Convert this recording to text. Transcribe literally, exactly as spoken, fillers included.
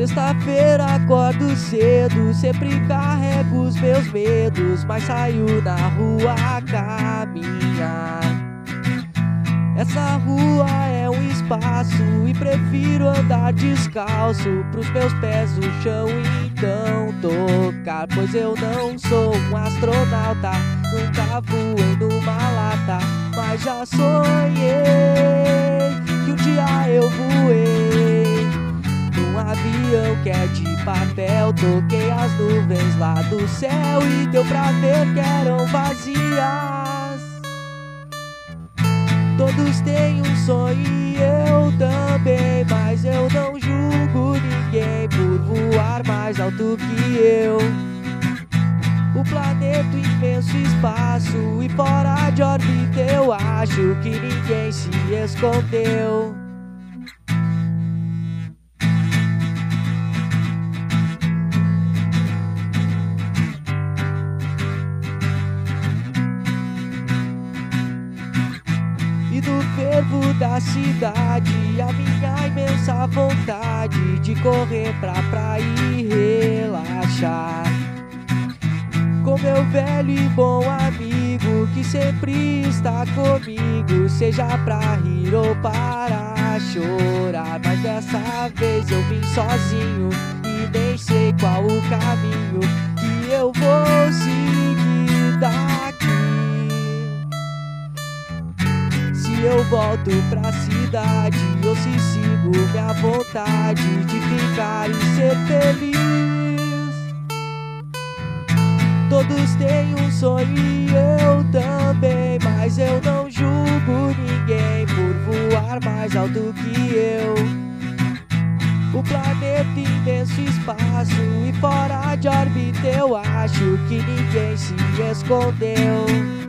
Sexta-feira acordo cedo, sempre carrego os meus medos, mas saio na rua a caminhar. Essa rua é um espaço e prefiro andar descalço, pros meus pés o chão então tocar. Pois eu não sou um astronauta, nunca voei numa lata, mas já sonhei que um dia eu voei num avião que é de papel. Toquei as nuvens lá do céu e deu pra ver que eram vazias. Todos têm um sonho e eu também, mas eu não julgo ninguém por voar mais alto que eu. O planeta, imenso espaço, e fora de órbita eu acho que ninguém se escondeu. E do fervo da cidade, a minha imensa vontade de correr pra praia e relaxar com meu velho e bom amigo que sempre está comigo, seja pra rir ou para chorar. Mas dessa vez eu vim sozinho e nem sei qual o caminho que eu vou seguir daqui. Se eu volto pra cidade ou se sigo minha vontade de ficar e ser feliz. Todos têm um sonho e eu também, mas eu não julgo ninguém por voar mais alto que eu. O planeta, imenso espaço, e fora de órbita eu acho que ninguém se escondeu.